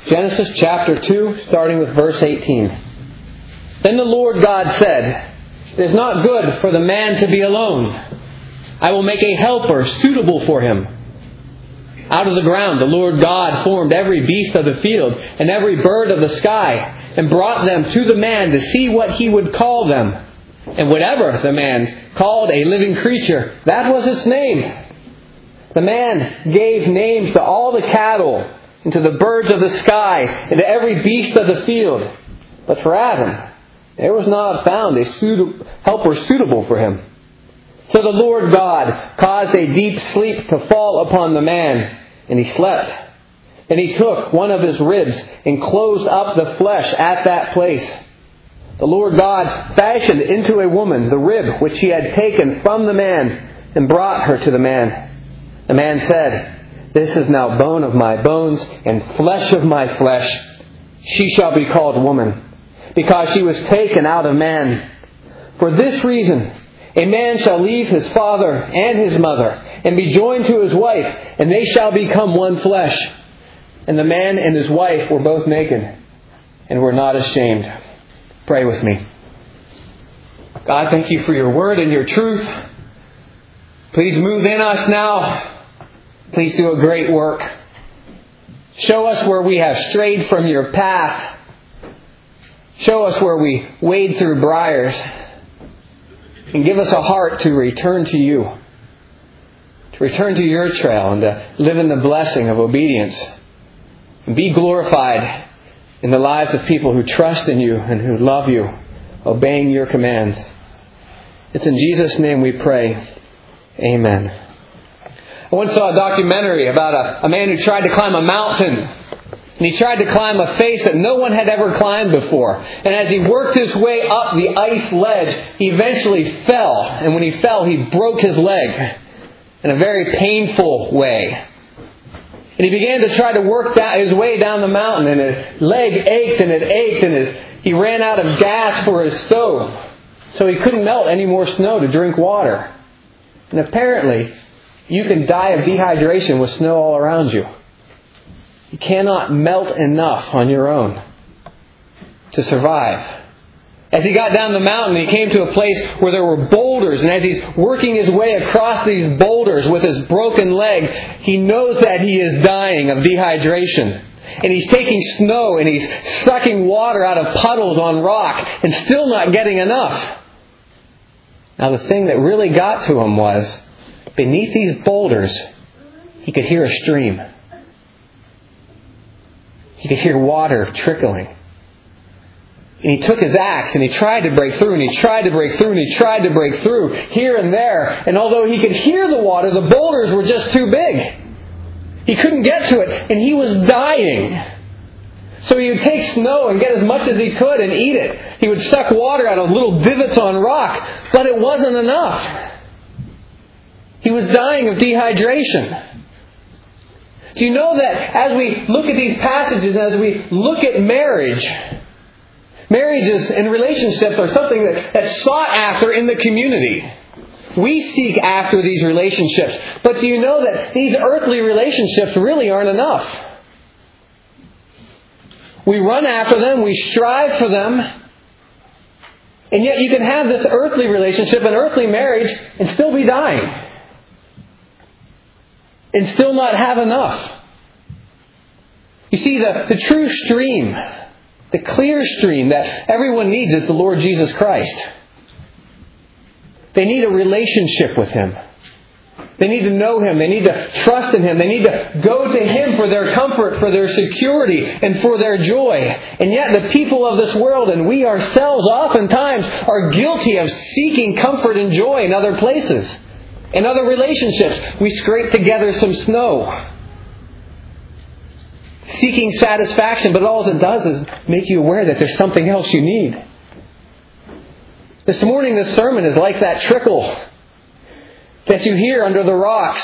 Genesis chapter 2, starting with verse 18. Then the Lord God said, "It is not good for the man to be alone. I will make a helper suitable for him." Out of the ground the Lord God formed every beast of the field and every bird of the sky, and brought them to the man to see what he would call them. And whatever the man called a living creature, that was its name. The man gave names to all the cattle, and to the birds of the sky, and to every beast of the field. But for Adam, there was not found a helper suitable for him. So the Lord God caused a deep sleep to fall upon the man, and he slept. And he took one of his ribs and closed up the flesh at that place. The Lord God fashioned into a woman the rib which he had taken from the man, and brought her to the man. The man said, "This is now bone of my bones and flesh of my flesh. She shall be called woman, because she was taken out of man. For this reason, a man shall leave his father and his mother, and be joined to his wife, and they shall become one flesh. And the man and his wife were both naked, and were not ashamed." Pray with me. God, thank you for your word and your truth. Please move in us now. Please do a great work. Show us where we have strayed from your path. Show us where we wade through briars. And give us a heart to return to you. To return to your trail and to live in the blessing of obedience. And be glorified in the lives of people who trust in you and who love you, obeying your commands. It's in Jesus' name we pray. Amen. I once saw a documentary about a man who tried to climb a mountain. And he tried to climb a face that no one had ever climbed before. And as he worked his way up the ice ledge, he eventually fell. And when he fell, he broke his leg in a very painful way. And he began to try to work his way down the mountain, and his leg ached and it ached, and he ran out of gas for his stove. So he couldn't melt any more snow to drink water. And apparently, you can die of dehydration with snow all around you. You cannot melt enough on your own to survive. As he got down the mountain, he came to a place where there were boulders. And as he's working his way across these boulders with his broken leg, he knows that he is dying of dehydration. And he's taking snow and he's sucking water out of puddles on rock and still not getting enough. Now the thing that really got to him was, beneath these boulders, he could hear a stream. He could hear water trickling. And he took his axe and he tried to break through, and he tried to break through, and he tried to break through here and there. And although he could hear the water, the boulders were just too big. He couldn't get to it, and he was dying. So he would take snow and get as much as he could and eat it. He would suck water out of little divots on rock, but it wasn't enough. He was dying of dehydration. Do you know that as we look at these passages, as we look at marriages and relationships are something that's sought after in the community. We seek after these relationships. But do you know that these earthly relationships really aren't enough? We run after them, we strive for them, and yet you can have this earthly relationship, an earthly marriage, and still be dying. And still not have enough. You see, the true stream, the clear stream that everyone needs is the Lord Jesus Christ. They need a relationship with Him. They need to know Him. They need to trust in Him. They need to go to Him for their comfort, for their security, and for their joy. And yet the people of this world, and we ourselves oftentimes, are guilty of seeking comfort and joy in other places. In other relationships. We scrape together some snow, seeking satisfaction, but all it does is make you aware that there's something else you need. This morning, this sermon is like that trickle that you hear under the rocks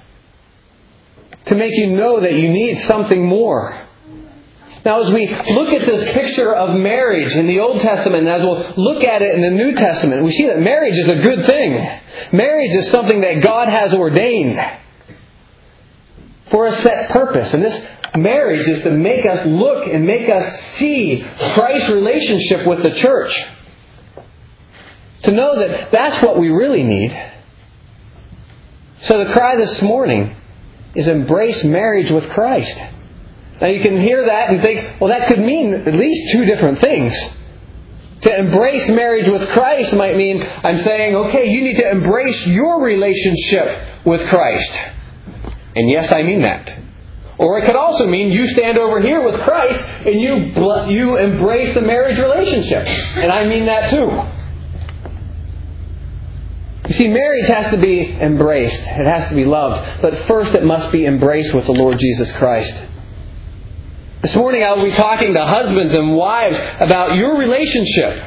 to make you know that you need something more. Now, as we look at this picture of marriage in the Old Testament, and as we'll look at it in the New Testament, we see that marriage is a good thing. Marriage is something that God has ordained for a set purpose. And this marriage is to make us look and make us see Christ's relationship with the church. To know that that's what we really need. So the cry this morning is embrace marriage with Christ. Now you can hear that and think, well, that could mean at least two different things. To embrace marriage with Christ might mean I'm saying, okay, you need to embrace your relationship with Christ. And yes, I mean that. Or it could also mean you stand over here with Christ and you embrace the marriage relationship. And I mean that too. You see, marriage has to be embraced. It has to be loved. But first it must be embraced with the Lord Jesus Christ. This morning I will be talking to husbands and wives about your relationship.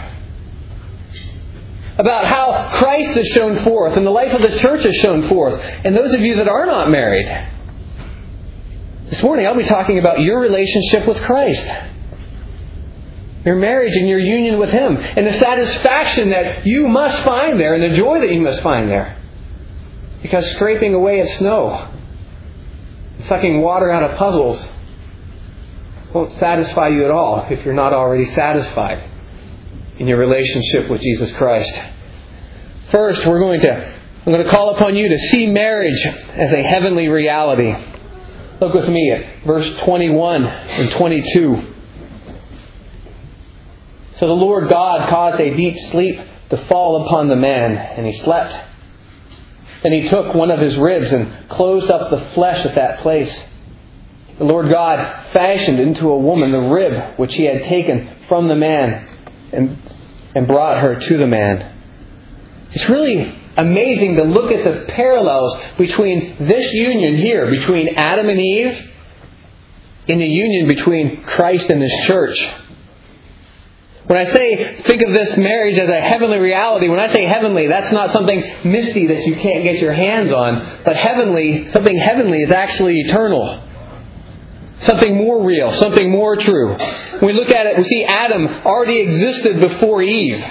About how Christ is shown forth and the life of the church is shown forth. And those of you that are not married. This morning I'll be talking about your relationship with Christ. Your marriage and your union with Him. And the satisfaction that you must find there and the joy that you must find there. Because scraping away at snow, sucking water out of puzzles, won't satisfy you at all if you're not already satisfied in your relationship with Jesus Christ. First, I'm going to call upon you to see marriage as a heavenly reality. Look with me at verse 21 and 22. So the Lord God caused a deep sleep to fall upon the man, and he slept. Then He took one of his ribs and closed up the flesh at that place. The Lord God fashioned into a woman the rib which He had taken from the man and brought her to the man. It's really amazing to look at the parallels between this union here, between Adam and Eve, and the union between Christ and His church. When I say, think of this marriage as a heavenly reality, when I say heavenly, that's not something misty that you can't get your hands on. But something heavenly is actually eternal. Something more real, something more true. When we look at it, we see Adam already existed before Eve.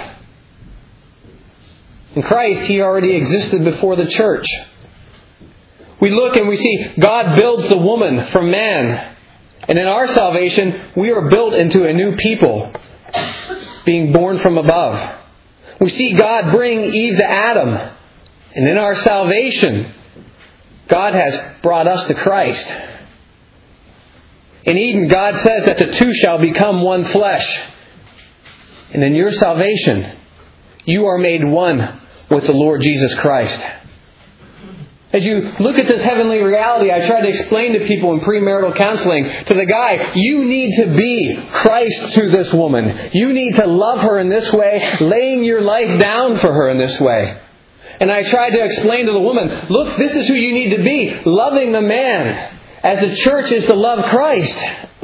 In Christ, He already existed before the church. We look and we see God builds the woman from man. And in our salvation, we are built into a new people, being born from above. We see God bring Eve to Adam. And in our salvation, God has brought us to Christ. In Eden, God says that the two shall become one flesh. And in your salvation, you are made one with the Lord Jesus Christ. As you look at this heavenly reality, I try to explain to people in premarital counseling, to the guy, you need to be Christ to this woman. You need to love her in this way, laying your life down for her in this way. And I try to explain to the woman, look, this is who you need to be, loving the man, as the church is to love Christ.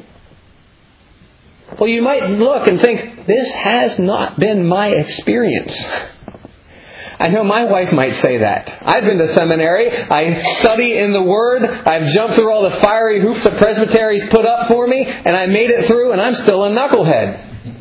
Well, you might look and think, this has not been my experience. I know my wife might say that. I've been to seminary. I study in the Word. I've jumped through all the fiery hoops the presbyteries put up for me, and I made it through, and I'm still a knucklehead.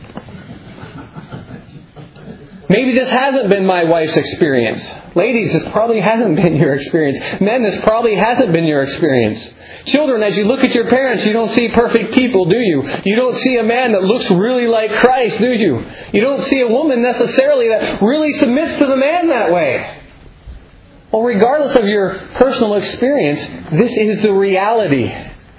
Maybe this hasn't been my wife's experience. Ladies, this probably hasn't been your experience. Men, this probably hasn't been your experience. Children, as you look at your parents, you don't see perfect people, do you? You don't see a man that looks really like Christ, do you? You don't see a woman necessarily that really submits to the man that way. Well, regardless of your personal experience, this is the reality.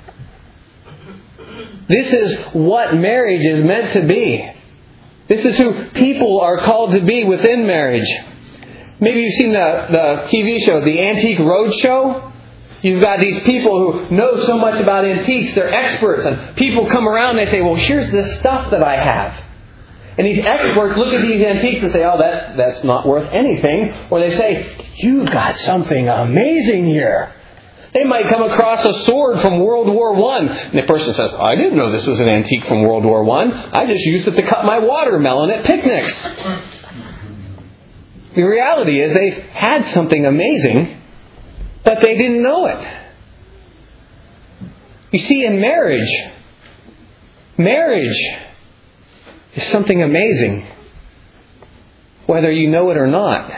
This is what marriage is meant to be. This is who people are called to be within marriage. Maybe you've seen the TV show, The Antique Roadshow. You've got these people who know so much about antiques. They're experts. And people come around and they say, well, here's this stuff that I have. And these experts look at these antiques and say, oh, that's not worth anything. Or they say, you've got something amazing here. They might come across a sword from World War I. And the person says, I didn't know this was an antique from World War I. I just used it to cut my watermelon at picnics. The reality is they had something amazing, but they didn't know it. You see, in marriage is something amazing, whether you know it or not.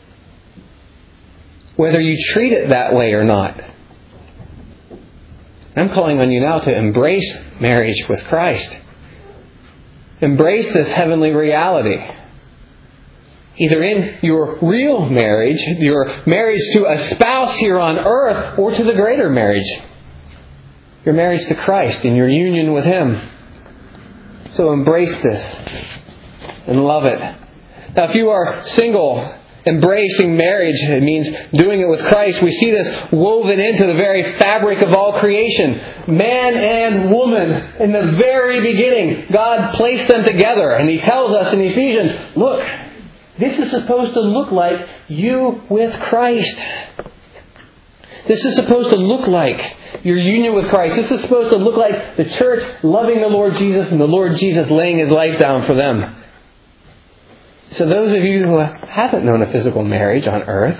Whether you treat it that way or not. I'm calling on you now to embrace marriage with Christ. Embrace this heavenly reality. Either in your real marriage, your marriage to a spouse here on earth, or to the greater marriage, your marriage to Christ and your union with Him. So embrace this and love it. Now, if you are single, embracing marriage, it means doing it with Christ. We see this woven into the very fabric of all creation. Man and woman, in the very beginning, God placed them together. And He tells us in Ephesians, look, this is supposed to look like you with Christ. This is supposed to look like your union with Christ. This is supposed to look like the church loving the Lord Jesus and the Lord Jesus laying His life down for them. So those of you who haven't known a physical marriage on earth,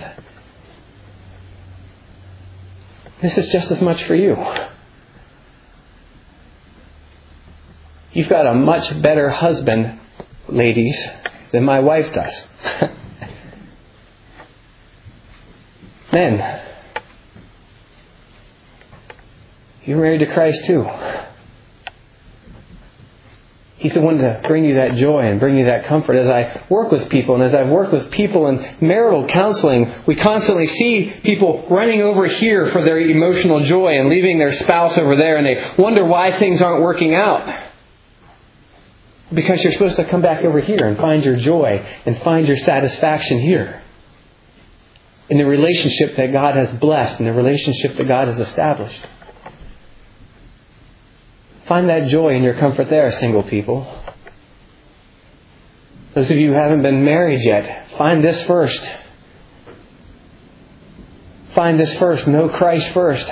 this is just as much for you. You've got a much better husband, ladies, than my wife does. Men, you're married to Christ too. He's the one to bring you that joy and bring you that comfort. As I work with people, and as I've worked with people in marital counseling, we constantly see people running over here for their emotional joy and leaving their spouse over there, and they wonder why things aren't working out. Because you're supposed to come back over here and find your joy and find your satisfaction here. In the relationship that God has blessed, in the relationship that God has established. Find that joy and your comfort there, single people. Those of you who haven't been married yet, find this first. Find this first. Know Christ first.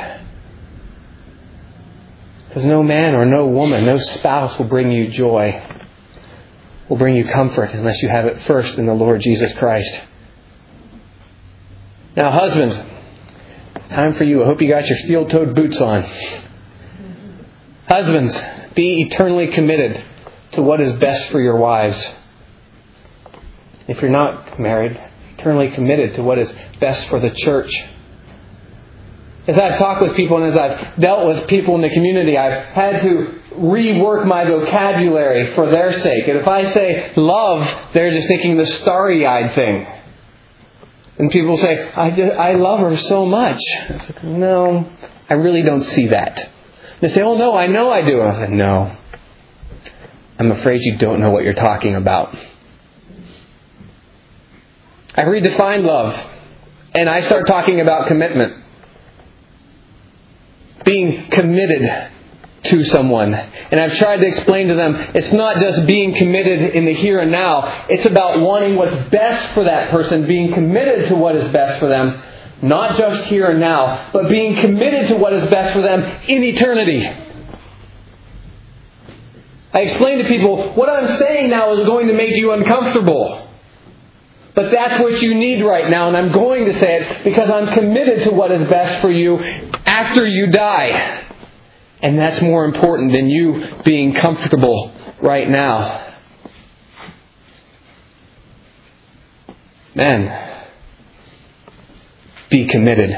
Because no man or no woman, no spouse will bring you joy, will bring you comfort unless you have it first in the Lord Jesus Christ. Now, husbands, time for you. I hope you got your steel-toed boots on. Husbands, be eternally committed to what is best for your wives. If you're not married, eternally committed to what is best for the church. As I've talked with people and as I've dealt with people in the community, I've had to rework my vocabulary for their sake. And if I say love, they're just thinking the starry-eyed thing. And people say, I love her so much. I say, no, I really don't see that. They say, oh no, I know I do. I said, no. I'm afraid you don't know what you're talking about. I redefine love. And I start talking about commitment. Being committed to someone. And I've tried to explain to them, it's not just being committed in the here and now. It's about wanting what's best for that person. Being committed to what is best for them. Not just here and now, but being committed to what is best for them in eternity. I explain to people, what I'm saying now is going to make you uncomfortable. But that's what you need right now, and I'm going to say it because I'm committed to what is best for you after you die. And that's more important than you being comfortable right now. Men, be committed.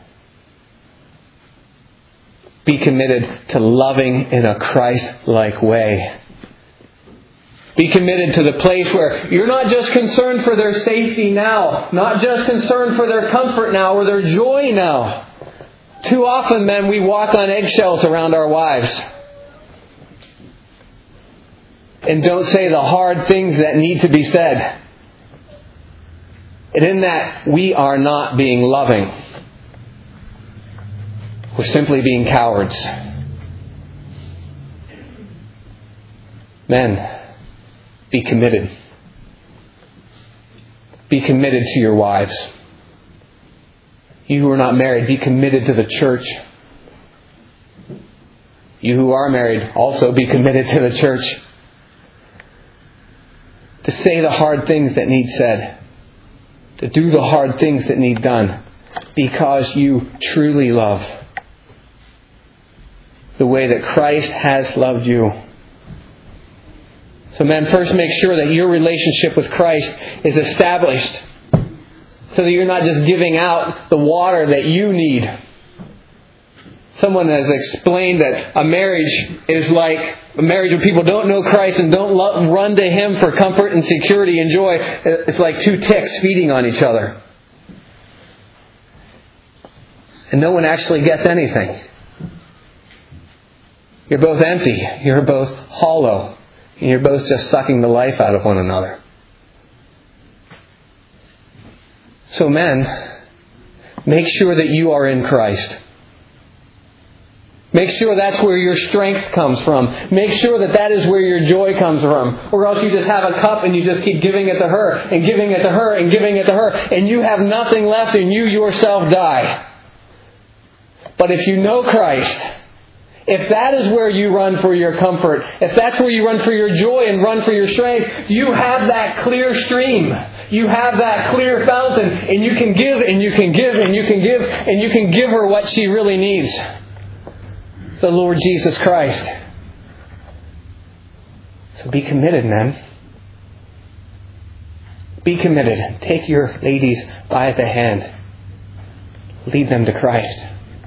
Be committed to loving in a Christ-like way. Be committed to the place where you're not just concerned for their safety now, not just concerned for their comfort now or their joy now. Too often, men, we walk on eggshells around our wives and don't say the hard things that need to be said. And in that, we are not being loving. We're simply being cowards. Men, be committed. Be committed to your wives. You who are not married, be committed to the church. You who are married, also be committed to the church. To say the hard things that need said. To do the hard things that need done. Because you truly love. The way that Christ has loved you. So men, first make sure that your relationship with Christ is established. So that you're not just giving out the water that you need. Someone has explained that a marriage is like a marriage where people don't know Christ and don't run to Him for comfort and security and joy. It's like two ticks feeding on each other. And no one actually gets anything. You're both empty. You're both hollow. And you're both just sucking the life out of one another. So men, make sure that you are in Christ. Make sure that's where your strength comes from. Make sure that that is where your joy comes from. Or else you just have a cup and you just keep giving it to her and giving it to her and giving it to her. And you have nothing left and you yourself die. But if you know Christ, if that is where you run for your comfort, if that's where you run for your joy and run for your strength, you have that clear stream. You have that clear fountain. And you can give and you can give and you can give and you can give her what she really needs. The Lord Jesus Christ. So be committed, men. Be committed. Take your ladies by the hand. Lead them to Christ.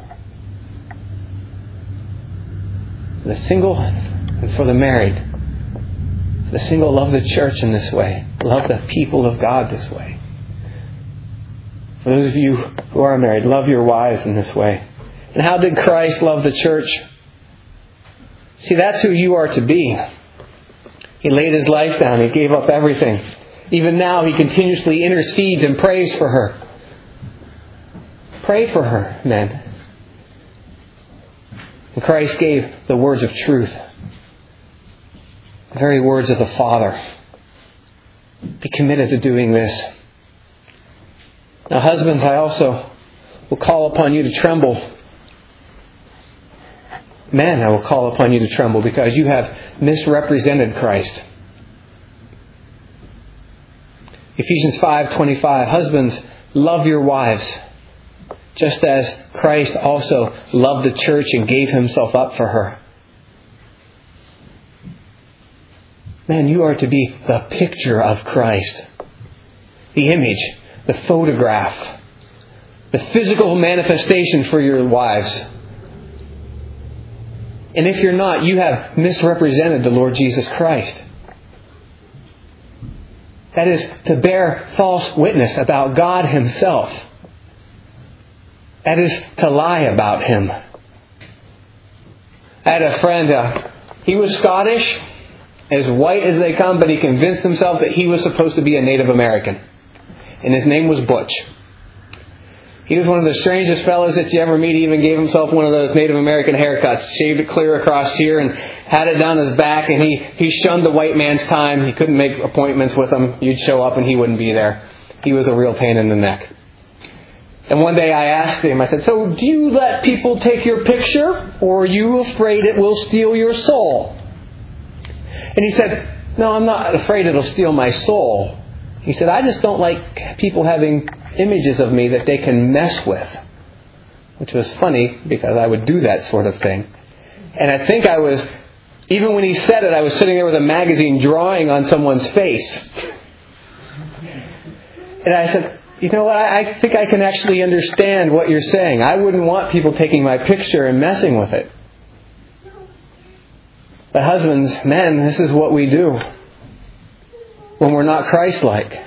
For the single and for the married. For the single, love the church in this way. Love the people of God this way. For those of you who are married, love your wives in this way. And how did Christ love the church? See, that's who you are to be. He laid His life down. He gave up everything. Even now, He continuously intercedes and prays for her. Pray for her, men. And Christ gave the words of truth. The very words of the Father. Be committed to doing this. Now, husbands, I also will call upon you to tremble. Men, I will call upon you to tremble because you have misrepresented Christ. Ephesians 5:25, husbands, love your wives, just as Christ also loved the church and gave Himself up for her. Man, you are to be the picture of Christ. The image, the photograph, the physical manifestation for your wives. And if you're not, you have misrepresented the Lord Jesus Christ. That is to bear false witness about God Himself. That is to lie about Him. I had a friend, he was Scottish, as white as they come, but he convinced himself that he was supposed to be a Native American. And his name was Butch. He was one of the strangest fellows that you ever meet. He even gave himself one of those Native American haircuts. Shaved it clear across here and had it down his back. And he shunned the white man's time. He couldn't make appointments with him. You'd show up and he wouldn't be there. He was a real pain in the neck. And one day I asked him, I said, so do you let people take your picture? Or are you afraid it will steal your soul? And he said, no, I'm not afraid it'll steal my soul. He said, I just don't like people having images of me that they can mess with. Which was funny because I would do that sort of thing. And I think I was, even when he said it, I was sitting there with a magazine drawing on someone's face. And I said, you know what, I think I can actually understand what you're saying. I wouldn't want people taking my picture and messing with it. But husbands, men, this is what we do when we're not Christ-like.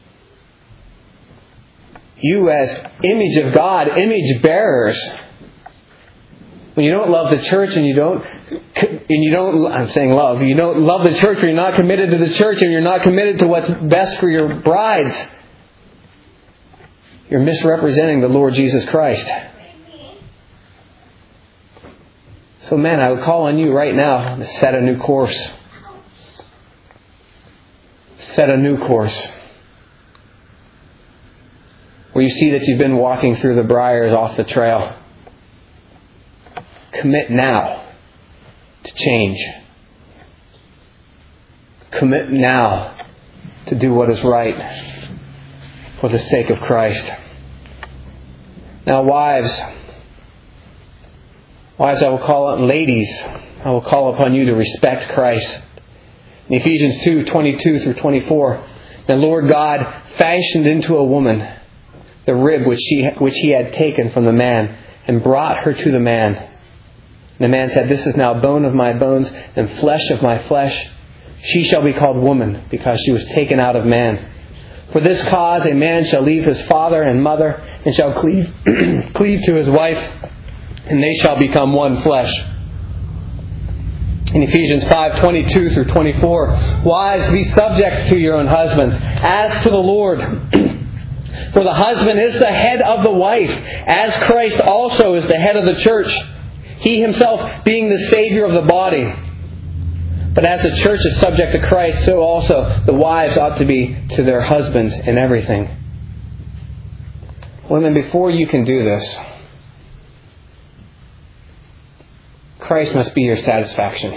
You as image of God, image bearers, when you don't love the church and you don't, I'm saying love, you don't love the church or you're not committed to the church and you're not committed to what's best for your brides, you're misrepresenting the Lord Jesus Christ. So men, I would call on you right now to set a new course. Set a new course. Where you see that you've been walking through the briars off the trail. Commit now to change. Commit now to do what is right for the sake of Christ. Now, wives, I will call on ladies. I will call upon you to respect Christ. In Ephesians 2:22 through 24, the Lord God fashioned into a woman the rib which he had taken from the man and brought her to the man. And the man said, "This is now bone of my bones and flesh of my flesh. She shall be called woman, because she was taken out of man. For this cause a man shall leave his father and mother, and shall cleave to his wife, and they shall become one flesh." In Ephesians 5:22 through 24, "Wives, be subject to your own husbands, as to the Lord. For the husband is the head of the wife, as Christ also is the head of the church, He Himself being the Savior of the body. But as the church is subject to Christ, so also the wives ought to be to their husbands in everything." Women, before you can do this, Christ must be your satisfaction.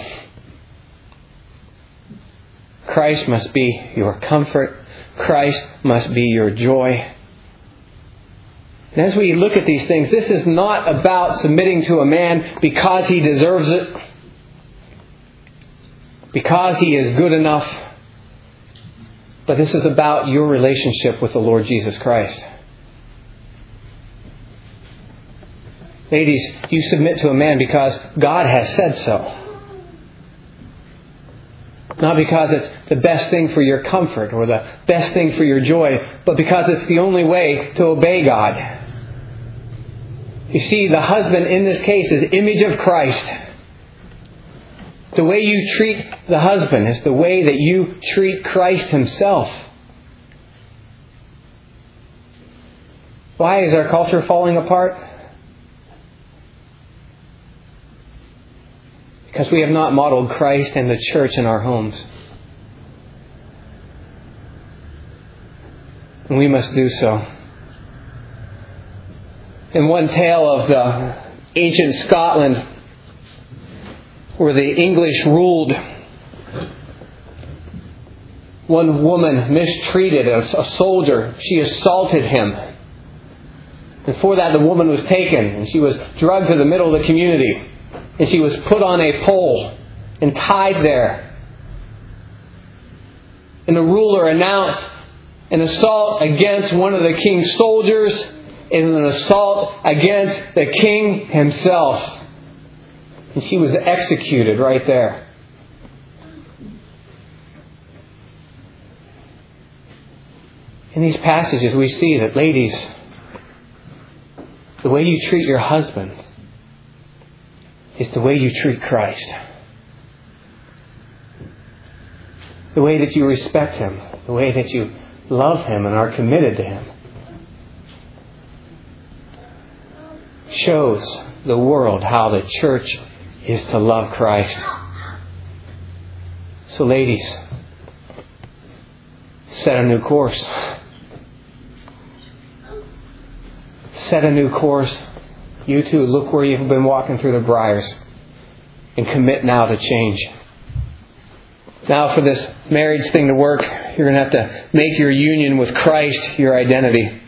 Christ must be your comfort. Christ must be your joy. And as we look at these things, this is not about submitting to a man because he deserves it, because he is good enough, but this is about your relationship with the Lord Jesus Christ. Ladies, you submit to a man because God has said so. Not because it's the best thing for your comfort or the best thing for your joy, but because it's the only way to obey God. You see, the husband in this case is image of Christ. The way you treat the husband is the way that you treat Christ Himself. Why is our culture falling apart? Because we have not modeled Christ and the church in our homes. And we must do so. In one tale of the ancient Scotland, where the English ruled, one woman mistreated a soldier. She assaulted him. And for that, the woman was taken and she was dragged to the middle of the community. And she was put on a pole and tied there. And the ruler announced an assault against one of the king's soldiers and an assault against the king himself. And she was executed right there. In these passages we see that, ladies, the way you treat your husband is the way you treat Christ. The way that you respect Him. The way that you love Him and are committed to Him. Shows the world how the church is to love Christ. So ladies, set a new course. Set a new course. You too, look where you've been walking through the briars and commit now to change. Now for this marriage thing to work, you're going to have to make your union with Christ your identity.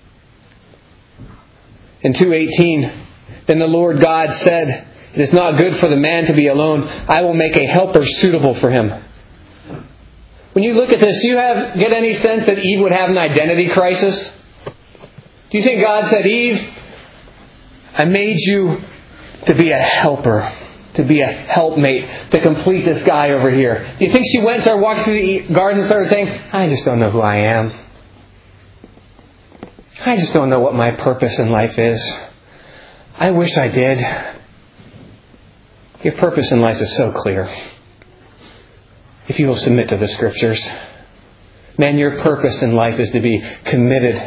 In 2:18, "Then the Lord God said, it is not good for the man to be alone. I will make a helper suitable for him." When you look at this, do you get any sense that Eve would have an identity crisis? Do you think God said, "Eve, I made you to be a helper, to be a helpmate, to complete this guy over here"? Do you think she went and started walking through the garden and started saying, "I just don't know who I am. I just don't know what my purpose in life is. I wish I did"? Your purpose in life is so clear. If you will submit to the Scriptures. Man, your purpose in life is to be committed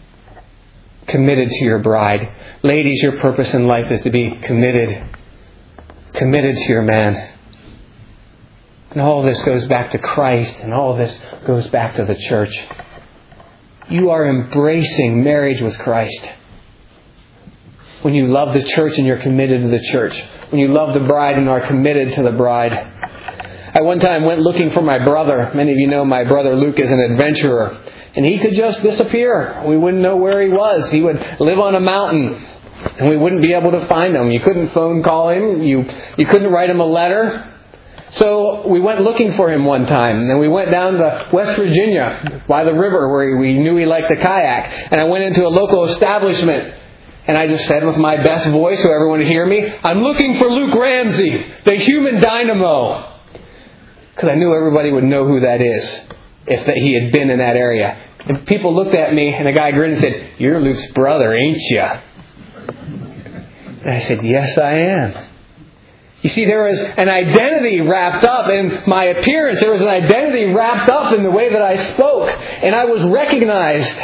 to your bride. Ladies, your purpose in life is to be committed to your man. And all of this goes back to Christ, and all of this goes back to the church. You are embracing marriage with Christ. When you love the church and you're committed to the church. When you love the bride and are committed to the bride. I one time went looking for my brother. Many of you know my brother Luke is an adventurer. And he could just disappear. We wouldn't know where he was. He would live on a mountain. And we wouldn't be able to find him. You couldn't phone call him. You couldn't write him a letter. So we went looking for him one time. And we went down to West Virginia by the river where we knew he liked to kayak. And I went into a local establishment. And I just said with my best voice so everyone would hear me, I'm looking for Luke Ramsey, the human dynamo. Because I knew everybody would know who that is if he had been in that area. And people looked at me and a guy grinned and said, "You're Luke's brother, ain't you?" And I said, "Yes, I am." You see, there was an identity wrapped up in my appearance. There was an identity wrapped up in the way that I spoke. And I was recognized.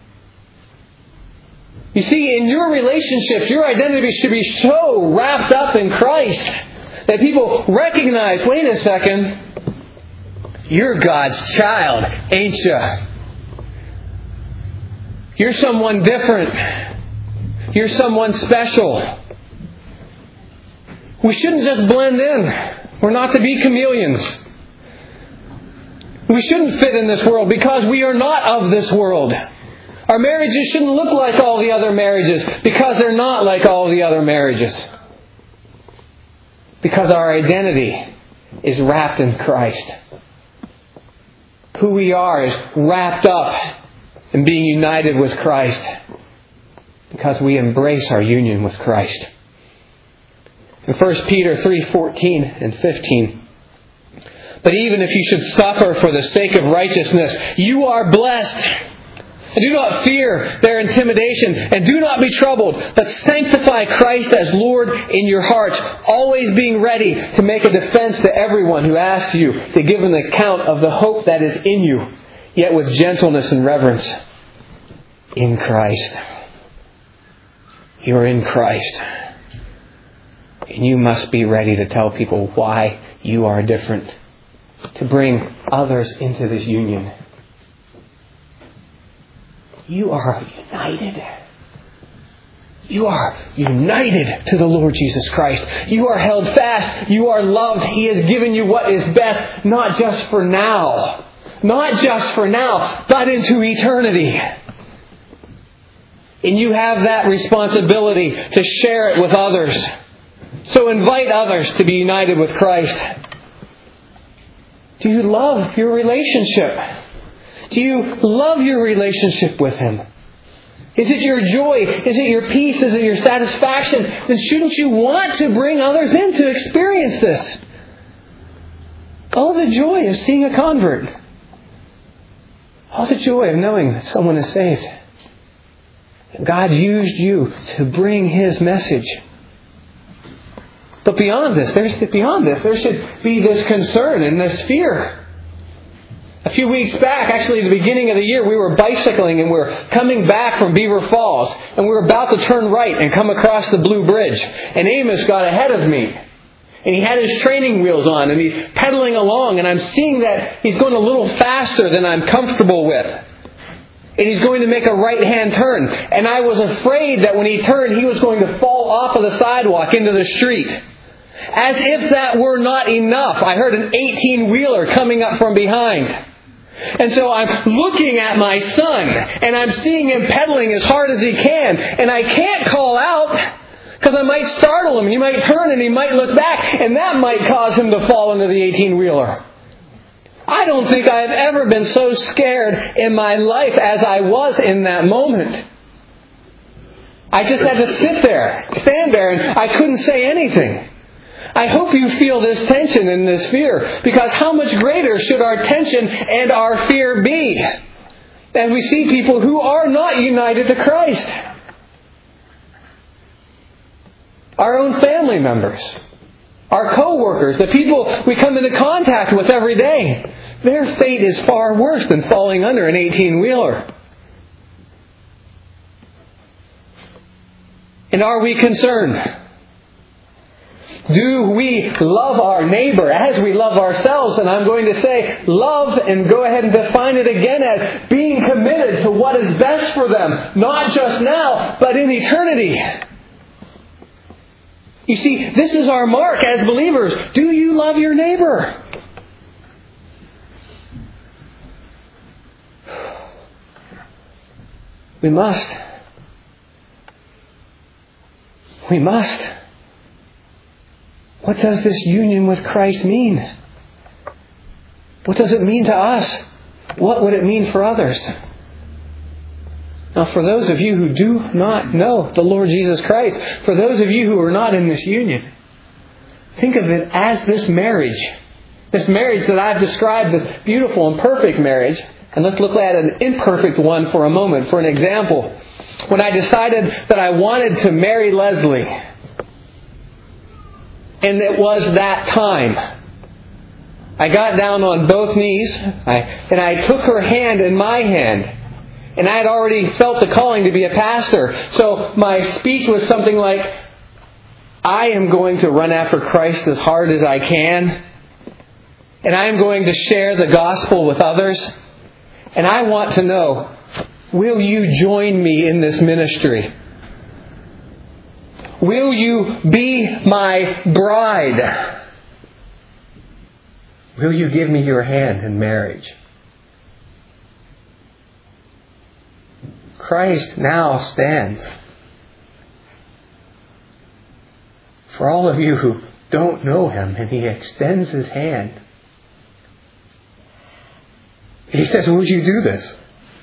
You see, in your relationships, your identity should be so wrapped up in Christ that people recognize, wait a second, you're God's child, ain't you? You're someone different. You're someone special. We shouldn't just blend in. We're not to be chameleons. We shouldn't fit in this world because we are not of this world. Our marriages shouldn't look like all the other marriages because they're not like all the other marriages. Because our identity is wrapped in Christ. Who we are is wrapped up in being united with Christ because we embrace our union with Christ. In 1 Peter 3:14 and 15, "But even if you should suffer for the sake of righteousness, you are blessed. And do not fear their intimidation, and do not be troubled, but sanctify Christ as Lord in your hearts, always being ready to make a defense to everyone who asks you to give an account of the hope that is in you, yet with gentleness and reverence in Christ." You are in Christ. And you must be ready to tell people why you are different, to bring others into this union. You are united. You are united to the Lord Jesus Christ. You are held fast. You are loved. He has given you what is best, not just for now. Not just for now, but into eternity. And you have that responsibility to share it with others. So invite others to be united with Christ. Do you love your relationship? Do you love your relationship with Him? Is it your joy? Is it your peace? Is it your satisfaction? Then shouldn't you want to bring others in to experience this? All the joy of seeing a convert. All the joy of knowing that someone is saved. God used you to bring His message. But beyond this, there should be this concern and this fear. A few weeks back, actually at the beginning of the year, we were bicycling and we were coming back from Beaver Falls. And we were about to turn right and come across the Blue Bridge. And Amos got ahead of me. And he had his training wheels on and he's pedaling along. And I'm seeing that he's going a little faster than I'm comfortable with. And he's going to make a right-hand turn. And I was afraid that when he turned, he was going to fall off of the sidewalk into the street. As if that were not enough, I heard an 18-wheeler coming up from behind. And so I'm looking at my son, and I'm seeing him pedaling as hard as he can. And I can't call out, because I might startle him. He might turn and he might look back, and that might cause him to fall into the 18-wheeler. I don't think I have ever been so scared in my life as I was in that moment. I just had to stand there, and I couldn't say anything. I hope you feel this tension and this fear, because how much greater should our tension and our fear be? And we see people who are not united to Christ. Our own family members, our co-workers, the people we come into contact with every day, their fate is far worse than falling under an 18-wheeler. And are we concerned? Do we love our neighbor as we love ourselves? And I'm going to say love, and go ahead and define it again as being committed to what is best for them, not just now, but in eternity. You see, this is our mark as believers. Do you love your neighbor? We must. We must. What does this union with Christ mean? What does it mean to us? What would it mean for others? Now, for those of you who do not know the Lord Jesus Christ, for those of you who are not in this union, think of it as this marriage. This marriage that I've described, this beautiful and perfect marriage. And let's look at an imperfect one for a moment, for an example. When I decided that I wanted to marry Leslie, and it was that time, I got down on both knees, and I took her hand in my hand. And I had already felt the calling to be a pastor. So my speech was something like, I am going to run after Christ as hard as I can. And I am going to share the gospel with others. And I want to know, will you join me in this ministry? Will you be my bride? Will you give me your hand in marriage? Christ now stands. For all of you who don't know Him, and He extends His hand. He says, will you do this?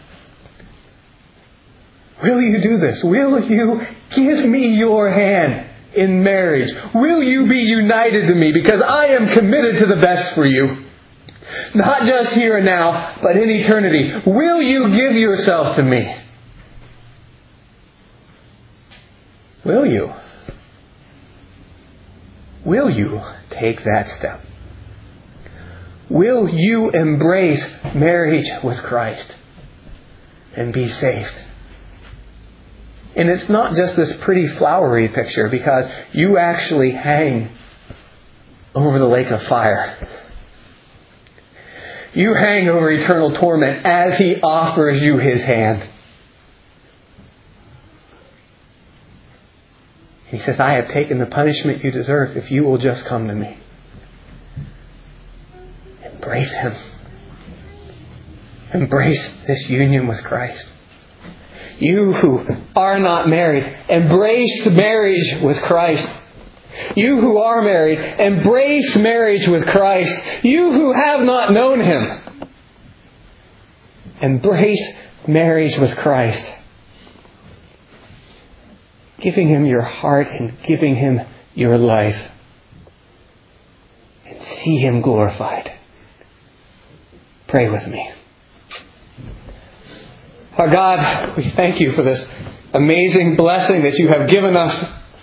Will you do this? Will you give me your hand in marriage? Will you be united to me? Because I am committed to the best for you. Not just here and now, but in eternity. Will you give yourself to me? Will you? Will you take that step? Will you embrace marriage with Christ and be saved? And it's not just this pretty flowery picture, because you actually hang over the lake of fire. You hang over eternal torment as He offers you His hand. He says, I have taken the punishment you deserve if you will just come to me. Embrace Him. Embrace this union with Christ. You who are not married, embrace marriage with Christ. You who are married, embrace marriage with Christ. You who have not known Him, embrace marriage with Christ. Giving Him your heart and giving Him your life. And see Him glorified. Pray with me. Our God, we thank You for this amazing blessing that You have given us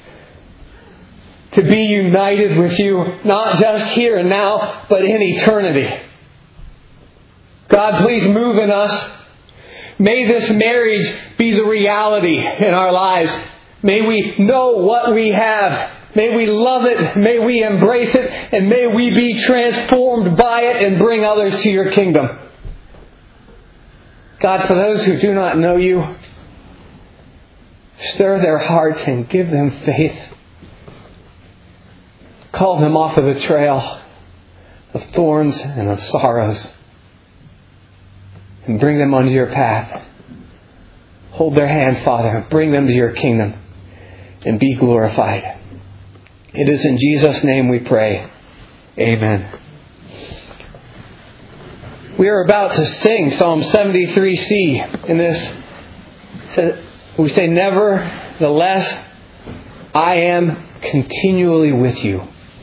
to be united with You, not just here and now, but in eternity. God, please move in us. May this marriage be the reality in our lives. May we know what we have. May we love it. May we embrace it. And may we be transformed by it and bring others to Your kingdom. God, for those who do not know You, stir their hearts and give them faith. Call them off of the trail of thorns and of sorrows. And bring them onto Your path. Hold their hand, Father, and bring them to Your kingdom. And be glorified. It is in Jesus' name we pray. Amen. We are about to sing Psalm 73C. In this, we say, nevertheless, I am continually with you.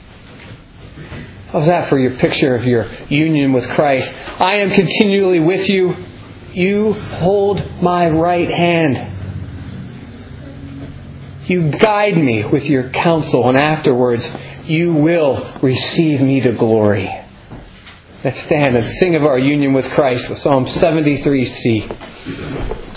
How's that for your picture of your union with Christ? I am continually with you. You hold my right hand. You guide me with Your counsel, and afterwards You will receive me to glory. Let's stand and sing of our union with Christ with Psalm 73C.